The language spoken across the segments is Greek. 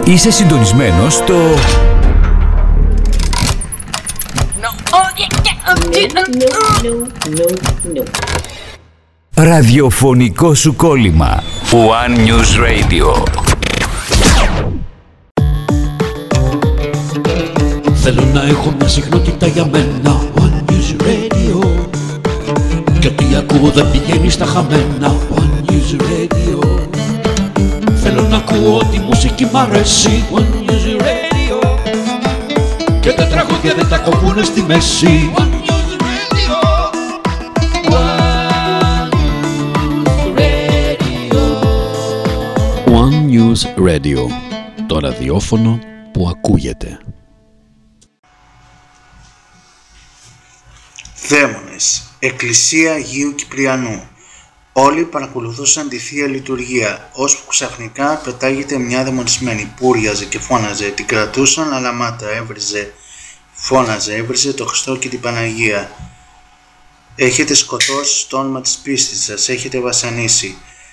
Είσαι συντονισμένος στο... ραδιοφωνικό σου κόλλημα. One News Radio. Θέλω να έχω μια συχνότητα για μένα. One News Radio. Κι ό,τι ακούω δεν πηγαίνει στα χαμένα. One News Radio. Θέλω να ακούω ό,τι μουσική μ' αρέσει. One News Radio. Και τα τραγούδια δεν τα κόβουνε στη μέση. One News Radio. One News Radio. Το ραδιόφωνο που ακούγεται. Δαίμονες, Εκκλησία Αγίου Κυπριανού. Όλοι παρακολουθούσαν τη Θεία Λειτουργία, ώσπου ξαφνικά πετάγεται μια δαιμονισμένη. Πούριαζε και φώναζε, την κρατούσαν αλλά μάτα, έβριζε το Χριστό και την Παναγία. Έχετε σκοτώσει στο όνομα της πίστης σας, έχετε βασανίσει.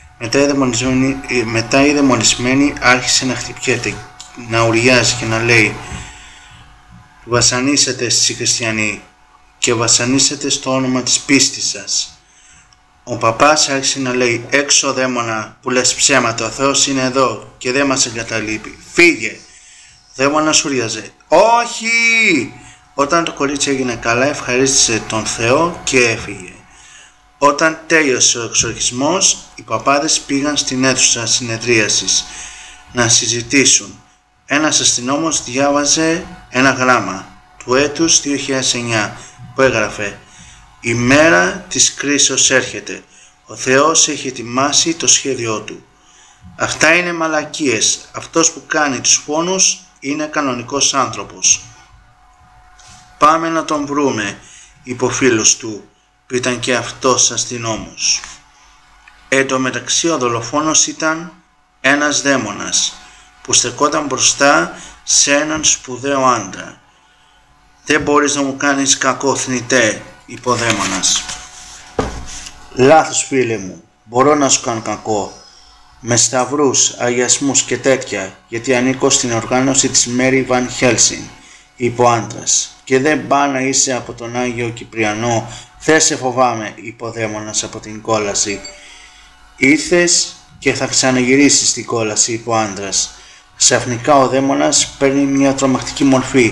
Μετά η δαιμονισμένη άρχισε να χτυπιέται, να ουριάζει και να λέει: βασανίσετε εσείς οι χριστιανοί και βασανίσετε στο όνομα της πίστης σας. Ο παπάς άρχισε να λέει: έξω δαίμονα που λες ψέματα, ο Θεός είναι εδώ και δεν μας εγκαταλείπει. Φύγε! Ο δαίμονας ουριάζε: όχι! Όταν το κορίτσι έγινε καλά, ευχαρίστησε τον Θεό και έφυγε. Όταν τέλειωσε ο εξορκισμός, οι παπάδες πήγαν στην αίθουσα συνεδρίασης να συζητήσουν. Ένας αστυνόμος διάβαζε ένα γράμμα του έτους 2009 που έγραφε: η μέρα της κρίσεως έρχεται. Ο Θεός έχει ετοιμάσει το σχέδιό του. Αυτά είναι μαλακίες. Αυτός που κάνει τους φόνους είναι κανονικός άνθρωπος. Πάμε να τον βρούμε, είπε ο φίλος του, που ήταν και αυτός αστυνόμος. Εν τω μεταξύ ο δολοφόνος ήταν ένας δαίμονας που στεκόταν μπροστά σε έναν σπουδαίο άντρα. Δεν μπορείς να μου κάνεις κακό, θνητέ, είπε ο δαίμονας. Λάθος, φίλε μου, μπορώ να σου κάνω κακό, με σταυρούς, αγιασμούς και τέτοια, γιατί ανήκω στην οργάνωση της Μέρι Βαν Χέλσιν, είπε ο άντρας. Και δεν πά να είσαι από τον Άγιο Κυπριανό, δεν σε φοβάμαι, είπε ο δαίμονας από την κόλαση. Ήρθες και θα ξαναγυρίσεις στην κόλαση, είπε ο άντρας. Ξαφνικά ο δαίμονας παίρνει μια τρομακτική μορφή.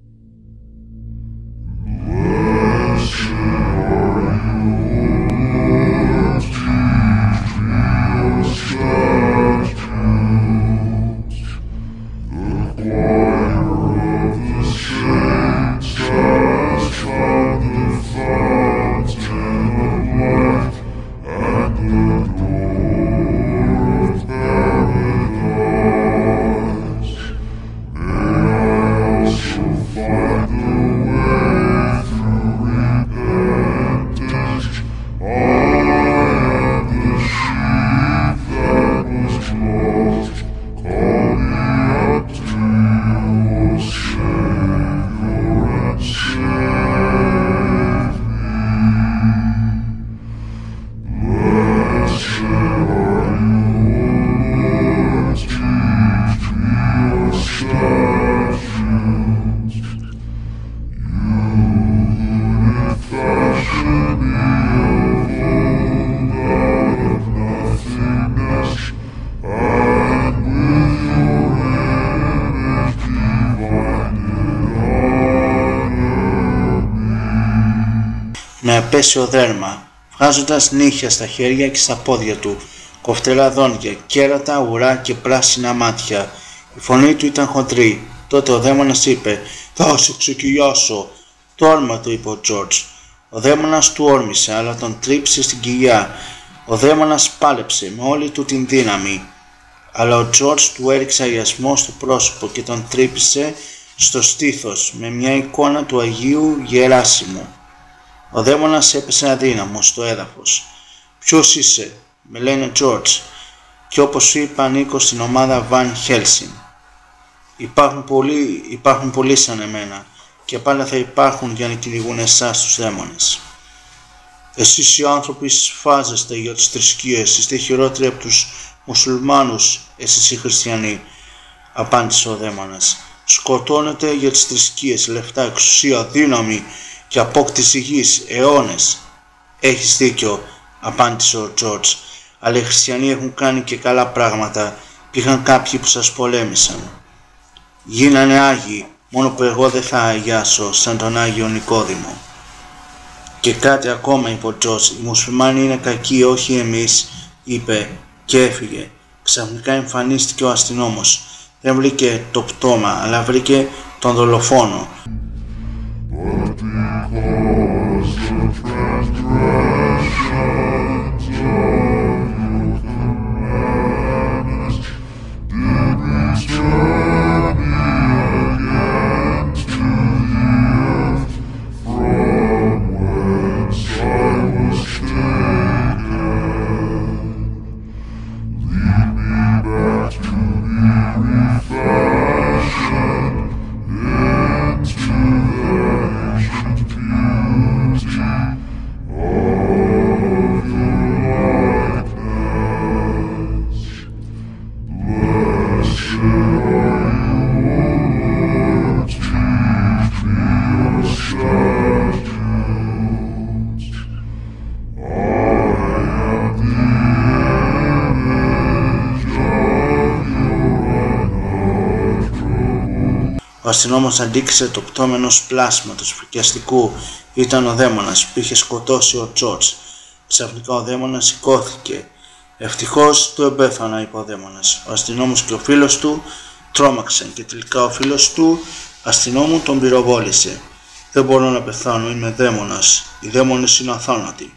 Με απέσιο δέρμα, βγάζοντας νύχια στα χέρια και στα πόδια του, κοφτερά δόντια, κέρατα, ουρά και πράσινα μάτια. Η φωνή του ήταν χοντρή. Τότε ο δαίμονας είπε: θα σε ξεκυλιάσω. Τόρμα, του είπε ο Τζορτζ. Ο δαίμονας του όρμησε, αλλά τον τρύπησε στην κοιλιά. Ο δαίμονας πάλεψε με όλη του την δύναμη, αλλά ο Τζορτζ του έριξε αγιασμό στο πρόσωπο και τον τρύπησε στο στήθος με μια εικόνα του Αγίου Γεράσιμου. Ο δαίμονας έπεσε αδύναμος στο έδαφος. «Ποιος είσαι?» «Με λένε Τζορτζ και όπως σου είπα ανήκω στην ομάδα Βαν Χέλσιν. Υπάρχουν πολλοί σαν εμένα και πάλι θα υπάρχουν για να κυνηγούν εσάς τους δαίμονες. Εσείς οι άνθρωποι σφάζεστε για τις θρησκείες, είστε χειρότεροι από τους μουσουλμάνους, εσείς οι χριστιανοί. απάντησε ο δαίμονας. Σκοτώνεται για τις θρησκείες, λεφτά, εξουσία, δύναμη και απόκτηση γης, αιώνες. Έχεις δίκιο, απάντησε ο Τζορτζ, αλλά οι χριστιανοί έχουν κάνει και καλά πράγματα και είχαν κάποιοι που σας πολέμησαν. Γίνανε Άγιοι, μόνο που εγώ δεν θα αγιάσω σαν τον Άγιο Νικόδημο. Και κάτι ακόμα, είπε ο Τζορτζ, οι μουσουλμάνοι είναι κακοί, όχι εμείς, είπε και έφυγε. Ξαφνικά εμφανίστηκε ο αστυνόμος. Δεν βρήκε το πτώμα, αλλά βρήκε τον δολοφόνο. Ο αστυνόμος αντίκρισε το πτώμα ενός πλάσματος φρικιαστικού. Ήταν ο δαίμονας που είχε σκοτώσει ο Τζορτζ. Ξαφνικά ο δαίμονας σηκώθηκε. Ευτυχώς του εμπέθανα, είπε ο δαίμονας. Ο αστυνόμος και ο φίλος του τρόμαξαν και τελικά ο φίλος του αστυνόμου τον πυροβόλησε. Δεν μπορώ να πεθάνω, είμαι δαίμονας. Οι δαίμονες είναι αθάνατοι.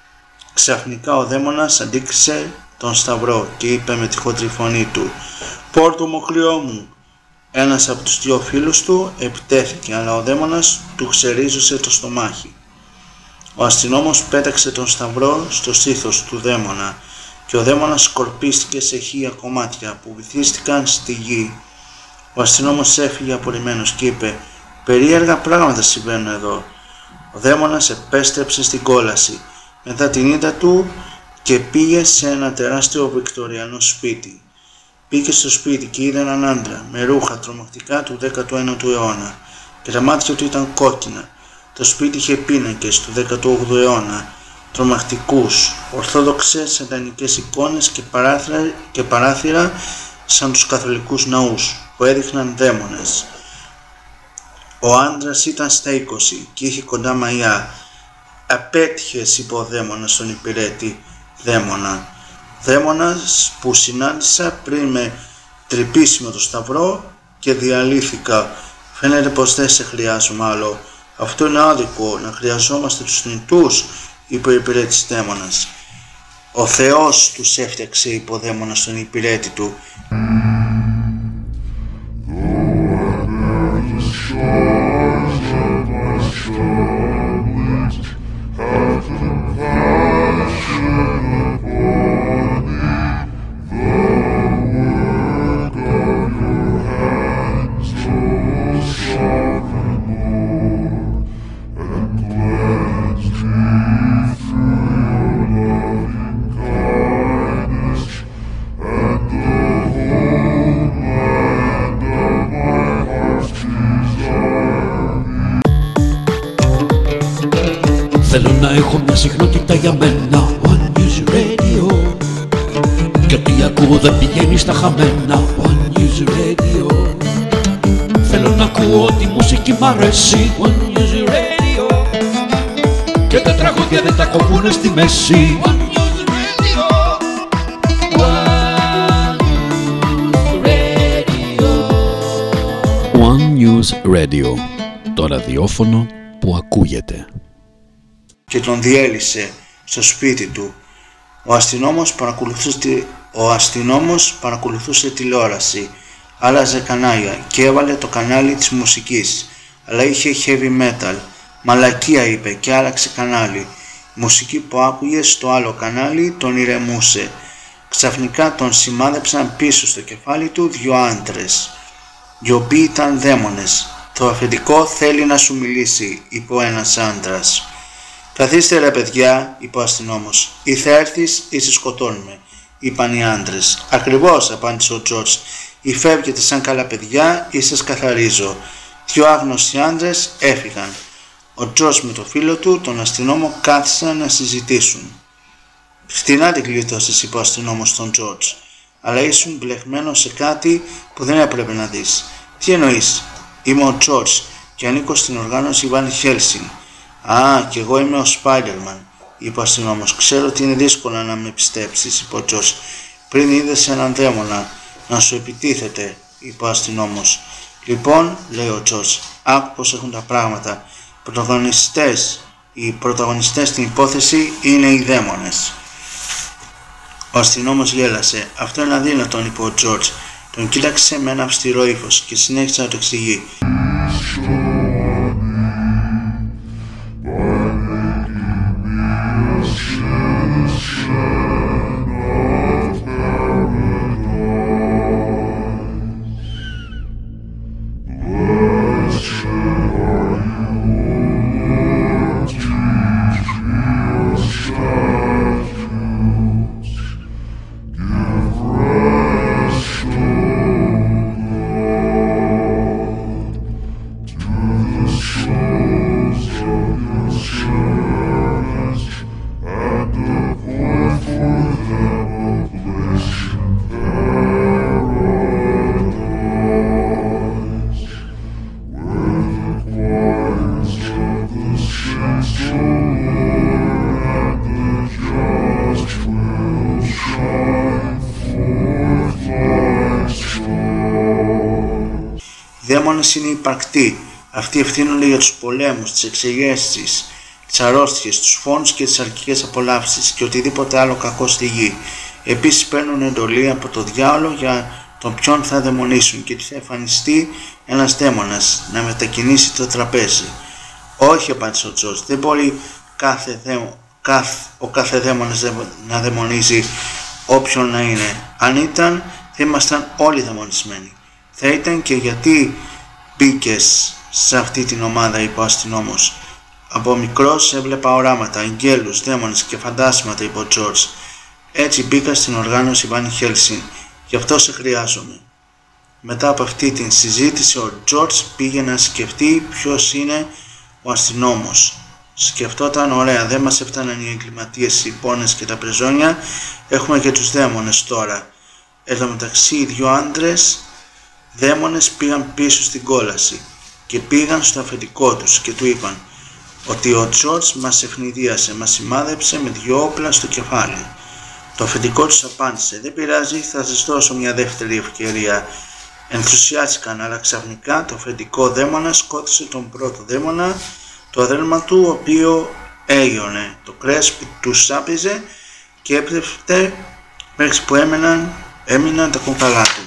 Ξαφνικά ο δαίμονας αντίκρισε τον σταυρό και είπε με τη χοντρή φωνή του: «Πόρτο μου, κρυό μου!» Ένας από τους δυο φίλους του επιτέθηκε, αλλά ο δαίμονας του ξερίζωσε το στομάχι. Ο αστυνόμος πέταξε τον σταυρό στο στήθος του δαίμονα και ο δαίμονας σκορπίστηκε σε 1000 κομμάτια που βυθίστηκαν στη γη. Ο αστυνόμος έφυγε απορριμμένος και είπε: «Περίεργα πράγματα συμβαίνουν εδώ». Ο δαίμονας επέστρεψε στην κόλαση μετά την ήττα του και πήγε σε ένα τεράστιο βικτωριανό σπίτι. Πήγε στο σπίτι και είδε έναν άντρα με ρούχα τρομακτικά του 19ου αιώνα και τα μάτια του ήταν κόκκινα. Το σπίτι είχε πίνακες του 18ου αιώνα, τρομακτικούς, ορθόδοξες σατανικές εικόνες και παράθυρα σαν τους καθολικούς ναούς που έδειχναν δαίμονες. Ο άντρας ήταν στα 20 και είχε κοντά μαλλιά. «Απέτυχες», είπε ο δαίμονας στον υπηρέτη δαίμονα. «Δαίμονας που συνάντησα πριν με τρυπήσει με το σταυρό και διαλύθηκα. Φαίνεται πως δεν σε χρειάζομαι άλλο. Αυτό είναι άδικο, να χρειαζόμαστε τους θνητούς», είπε ο υπηρέτης δαίμονας. «Ο Θεός τους έφτιαξε», είπε ο δαίμονας στον υπηρέτη του. Θέλω να έχω μια συχνότητα για μένα, One News Radio. Κι ό,τι ακούω δεν πηγαίνει στα χαμένα, One News Radio. Θέλω να ακούω τη μουσική μ' αρέσει, One News Radio. Και τα τραγούδια δεν τα κόβουνε στη μέση, One News Radio. One News Radio, το ραδιόφωνο που ακούγεται. Και τον διέλυσε στο σπίτι του. Ο αστυνόμος παρακολουθούσε τηλεόραση, άλλαζε κανάλια και έβαλε το κανάλι της μουσικής, αλλά είχε heavy metal. «Μαλακία», είπε και άλλαξε κανάλι. Η μουσική που άκουγε στο άλλο κανάλι τον ηρεμούσε. Ξαφνικά τον σημάδεψαν πίσω στο κεφάλι του δυο άντρες, οι οποίοι ήταν δαίμονες. «Το αφεντικό θέλει να σου μιλήσει», είπε ο ένας άντρας. «Καθίστε ρε παιδιά», είπε ο αστυνόμος. «Ή θα έρθεις ή σε σκοτώνουμε», είπαν οι άντρες. «Ακριβώς», απάντησε ο Τζορτζ. Ή φεύγετε σαν καλά παιδιά ή σας καθαρίζω. 2 άγνωστοι άντρες έφυγαν. Ο Τζορτζ με το φίλο του, τον αστυνόμο, κάθισαν να συζητήσουν. «Φτηνά την γλιτώσεις», είπε ο αστυνόμος στον Τζορτζ, «αλλά ήσουν μπλεγμένος σε κάτι που δεν έπρεπε να δεις». «Τι εννοείς?» «Είμαι ο Τζορτζ και ανήκω στην οργάνωση Van Helsing». «Α, κι εγώ είμαι ο Σπάιντερμαν», είπε ο αστυνόμος. «Ξέρω ότι είναι δύσκολο να με πιστέψεις», είπε ο Τζορτζ. «Πριν είδες έναν δαίμονα να σου επιτίθεται», είπε ο αστυνόμος. «Λοιπόν», λέει ο Τζορτζ, «άκου πως έχουν τα πράγματα. Οι πρωταγωνιστές στην υπόθεση είναι οι δαίμονες». Ο αστυνόμος γέλασε. «Αυτό είναι αδύνατο», είπε ο Τζορτζ. Τον κοίταξε με ένα αυστηρό ύφος και συνέχισε να το εξηγεί. Οι δαίμονες είναι υπαρκτοί. Αυτοί ευθύνονται για τους πολέμους, τις εξεγέρσεις, τις αρρώστιες, τους φόνους και τις αρκικές απολαύσεις και οτιδήποτε άλλο κακό στη γη. Επίσης παίρνουν εντολή από το διάολο για τον ποιον θα δαιμονίσουν και τι θα εμφανιστεί ένας δαίμονας να μετακινήσει το τραπέζι. «Όχι», απάντησε ο Τζορτζ, «δεν μπορεί ο κάθε δαίμονας να δαιμονίζει όποιον να είναι. Αν ήταν, θα ήμασταν όλοι δαιμονισμένοι». «Θα ήταν και γιατί μπήκες σε αυτή την ομάδα», είπε ο αστυνόμος. «Από μικρός έβλεπα οράματα, αγγέλους, δαίμονες και φαντάσματα», είπε ο Τζορτζ. «Έτσι μπήκα στην οργάνωση Van Helsing. Γι' αυτό σε χρειάζομαι». Μετά από αυτή την συζήτηση ο Τζορτζ πήγε να σκεφτεί ποιος είναι ο αστυνόμος. Σκεφτόταν, ωραία, δεν μας έφταναν οι εγκληματίες, οι πόνες και τα πρεζόνια, έχουμε και τους δαίμονες τώρα. Εν τω μεταξύ οι 2 άντρες δαίμονες πήγαν πίσω στην κόλαση και πήγαν στο αφεντικό τους και του είπαν ότι ο Τζορτζ μας ευνηδίασε, μας σημάδεψε με 2 όπλα στο κεφάλι. Το αφεντικό τους απάντησε, «Δεν πειράζει, θα σας δώσω μια δεύτερη ευκαιρία». Ενθουσιάστηκαν, αλλά ξαφνικά το αφεντικό δαίμονα σκότωσε τον πρώτο δαίμονα, το αδέλμα του, ο οποίο έγιωνε το κρέας που του σάπιζε και έπρεπε μέχρι που έμειναν τα κόκαλά του.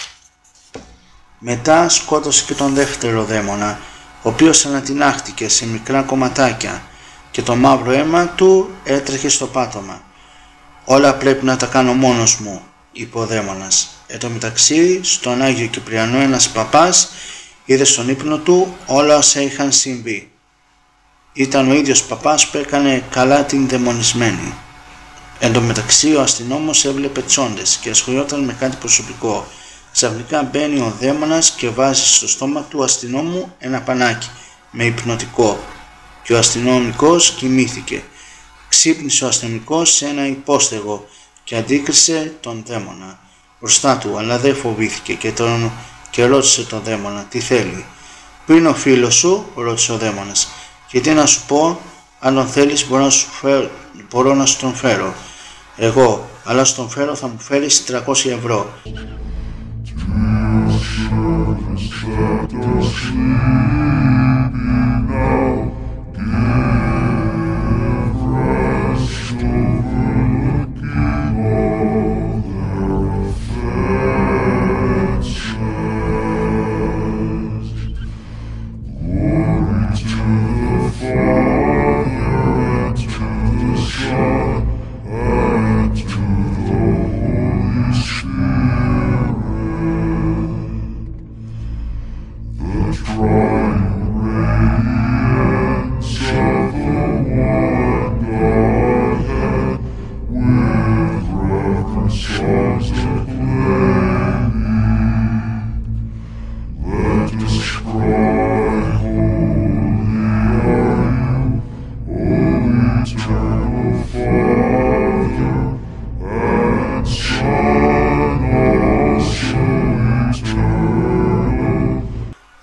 Μετά σκότωσε και τον δεύτερο δαίμονα, ο οποίος ανατινάχτηκε σε μικρά κομματάκια και το μαύρο αίμα του έτρεχε στο πάτωμα. «Όλα πρέπει να τα κάνω μόνος μου», είπε ο δαίμονας. Εν τω μεταξύ, στον Άγιο Κυπριανό ένας παπάς είδε στον ύπνο του όλα όσα είχαν συμβεί. Ήταν ο ίδιος παπάς που έκανε καλά την δαιμονισμένη. Εν τω μεταξύ, ο αστυνόμος έβλεπε τσόντες και ασχολιόταν με κάτι προσωπικό. Ξαφνικά μπαίνει ο δαίμονας και βάζει στο στόμα του αστυνόμου ένα πανάκι με υπνοτικό και ο αστυνομικός κοιμήθηκε. Ξύπνησε ο αστυνομικός σε ένα υπόστεγο και αντίκρισε τον δαίμονα μπροστά του, αλλά δεν φοβήθηκε και ρώτησε τον δαίμονα τι θέλει. «Πού είναι ο φίλος σου?» ρώτησε ο δαίμονας. «Και τι να σου πω, αν τον θέλεις μπορώ να σου τον φέρω». «Εγώ, αλλά σου τον φέρω θα μου φέρεις 300 ευρώ».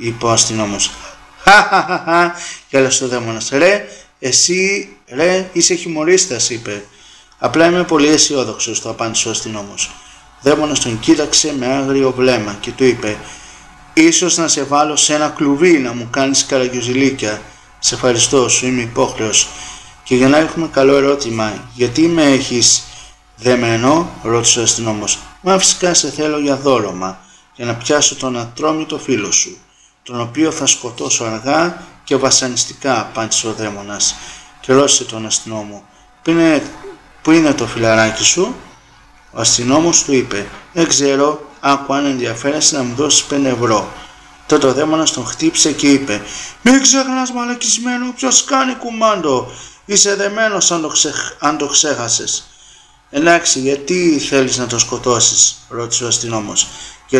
είπε ο αστυνόμος. Χαχαχαχα, γέλασε ο δαίμονας. Ρε, εσύ, ρε, είσαι χιουμορίστας, είπε. Απλά είμαι πολύ αισιόδοξος, το απάντησε ο αστυνόμος. Ο δαίμονας τον κοίταξε με άγριο βλέμμα και του είπε: Ίσως να σε βάλω σε ένα κλουβί να μου κάνεις καραγκιουζιλίκια. Σε ευχαριστώ, σου είμαι υπόχρεος. Και για να έχουμε καλό ερώτημα, γιατί με έχεις δεμένο, ρώτησε ο αστυνόμος. Μα φυσικά σε θέλω για δώρωμα, για να πιάσω τον ατρόμητο φίλο σου, τον οποίο θα σκοτώσω αργά και βασανιστικά, απάντησε ο δαίμονας. Και ρώτησε τον αστυνόμο: Πού είναι το φιλαράκι σου? Ο αστυνόμος του είπε: Δεν ξέρω, άκου αν ενδιαφέρεσαι να μου δώσεις 5 ευρώ. Τότε ο δαίμονας τον χτύπησε και είπε: Μην ξεχνάς, μαλακισμένο, ποιος κάνει κουμάντο. Είσαι δεμένος αν το ξέχασες. Εντάξει, γιατί θέλεις να το σκοτώσεις, ρώτησε ο αστυνόμος.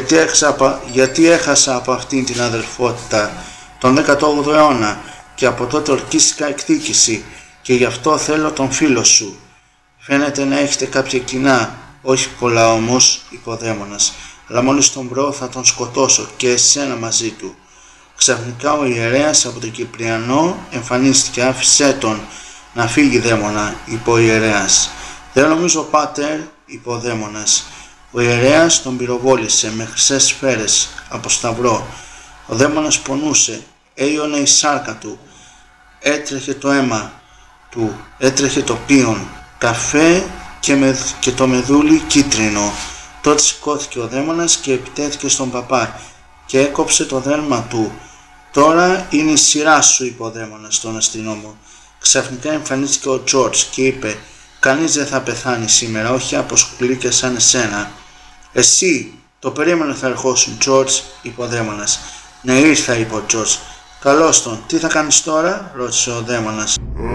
Γιατί έχασα από αυτήν την αδελφότητα τον 18ο αιώνα και από τότε ορκίστηκα εκδίκηση και γι' αυτό θέλω τον φίλο σου. Φαίνεται να έχετε κάποια κοινά, όχι πολλά όμως, είπε ο δαίμονας, αλλά μόλις τον βρω θα τον σκοτώσω και εσένα μαζί του. Ξαφνικά ο ιερέας από τον Κυπριανό εμφανίστηκε. Άφησέ τον να φύγει, δαίμονα, είπε ο ιερέας. Δεν νομίζω, πάτερ, είπε ο δαίμονας. Ο ιερέας τον πυροβόλησε με χρυσές σφαίρες από σταυρό. Ο δαίμονας πονούσε, έιωνε η σάρκα του, έτρεχε το αίμα του, έτρεχε το πίον, καφέ και το μεδούλι κίτρινο. Τότε σηκώθηκε ο δαίμονας και επιτέθηκε στον παπά και έκοψε το δέρμα του. Τώρα είναι η σειρά σου, είπε ο δαίμονας στον αστυνόμο. Ξαφνικά εμφανίστηκε ο Τζορτζ και είπε: Κανείς δεν θα πεθάνει σήμερα, όχι από σκουλίκες σαν εσένα. Εσύ, το περίμενα θα ερχόσουν, Τζορτζ, είπε ο δαίμονας. Ναι, ήρθα, είπε ο Τζορτζ. Καλώς τον, τι θα κάνεις τώρα, ρώτησε ο δαίμονας.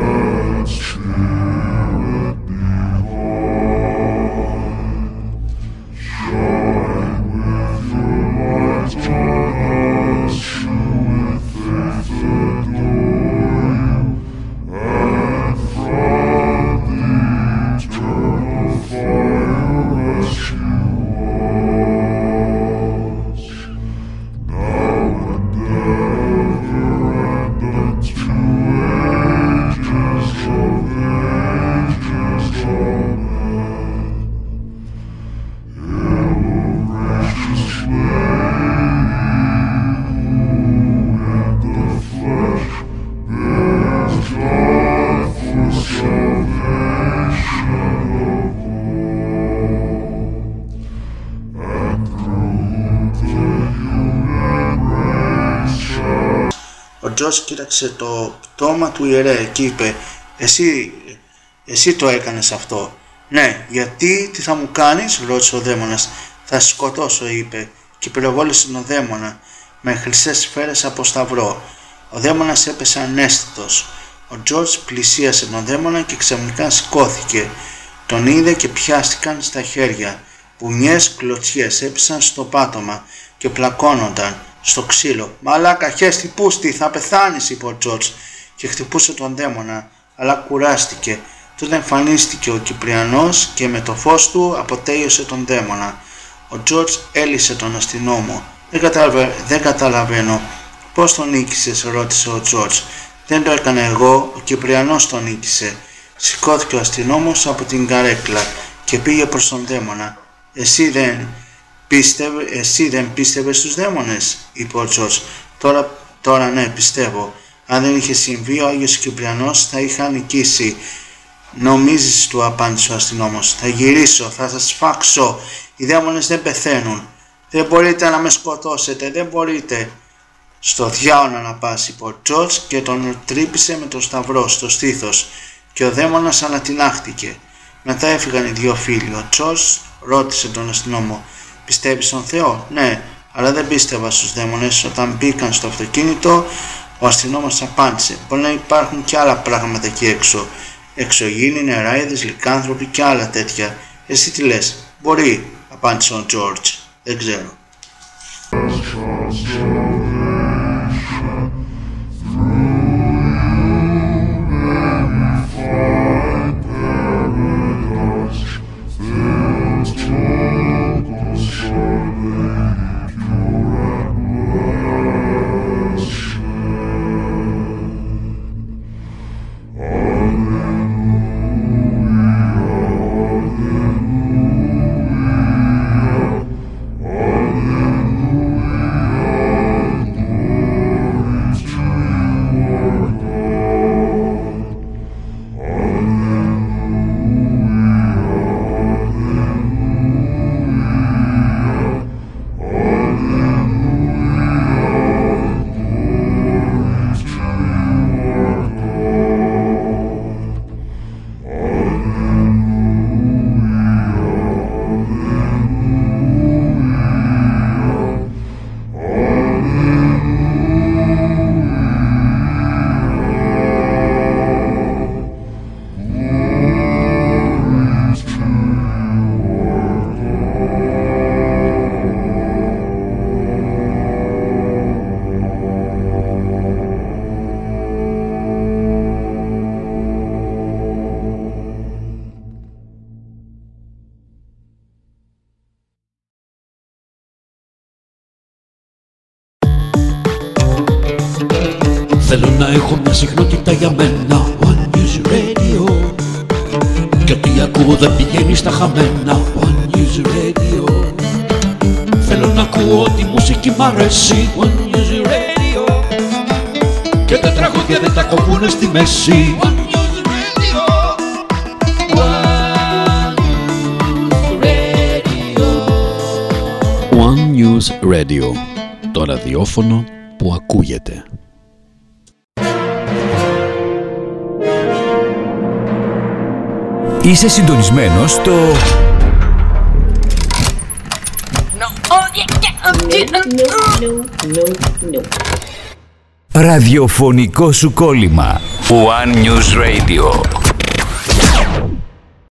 Ο Τζορτζ κοίταξε το πτώμα του ιερέα και είπε: Εσύ το έκανες αυτό. Ναι, γιατί, τι θα μου κάνεις, ρώτησε ο δαίμονας. Θα σε σκοτώσω, είπε, και πυροβόλησε τον δαίμονα με χρυσές σφαίρες από σταυρό. Ο δαίμονας έπεσε ανέστητος. Ο Τζορτζ πλησίασε τον δαίμονα και ξαφνικά σηκώθηκε. Τον είδε και πιάστηκαν στα χέρια. Πουνιές, κλωτσιές έπεσαν στο πάτωμα και πλακώνονταν στο ξύλο. Μαλάκα, χέστη πούστη, θα πεθάνεις, είπε ο Τζορτζ και χτυπούσε τον δαίμονα, αλλά κουράστηκε. Τότε εμφανίστηκε ο Κυπριανός και με το φως του αποτέλειωσε τον δαίμονα. Ο Τζορτζ έλυσε τον αστυνόμο. Δεν καταλαβαίνω. Πώς τον νίκησες, ρώτησε ο Τζορτζ. Δεν το έκανα εγώ, ο Κυπριανός τον νίκησε. Σηκώθηκε ο αστυνόμος από την καρέκλα και πήγε προς τον δαίμονα. Εσύ δεν πίστευες στους δαίμονες, είπε ο Τζορτζ. Τώρα ναι, πιστεύω. Αν δεν είχε συμβεί, ο Άγιος Κυπριανός θα είχα νικήσει. Νομίζεις, του απάντησε ο αστυνόμος. Θα γυρίσω, θα σας σφάξω. Οι δαίμονες δεν πεθαίνουν. Δεν μπορείτε να με σκοτώσετε, δεν μπορείτε. Στο διάολο να πας, είπε ο Τζορτζ και τον τρύπησε με το σταυρό στο στήθος και ο δαίμονας ανατινάχτηκε. Μετά έφυγαν οι δύο φίλοι. Ο Τζορτζ ρώτησε τον αστυνόμο: Πιστεύεις στον Θεό? Ναι, αλλά δεν πίστευα στους δαίμονες. Όταν μπήκαν στο αυτοκίνητο, ο αστυνόμος απάντησε: Μπορεί να υπάρχουν και άλλα πράγματα εκεί έξω. Εξωγήινοι, νεράιδες, λυκάνθρωποι και άλλα τέτοια. Εσύ τι λες? Μπορεί, απάντησε ο Τζορτζ. Δεν ξέρω. Θέλω να έχω μια συχνότητα για μένα. One News Radio. Κι ό,τι ακούω δεν πηγαίνει στα χαμένα. One News Radio. Θέλω να ακούω τη μουσική μ' αρέσει. One News Radio. Και τα τραγούδια δεν τα κόβουνε στη μέση. One News Radio. One News Radio. Το ραδιόφωνο που ακούγεται. Είσαι συντονισμένος στο ραδιοφωνικό σου κόλλημα One News Radio.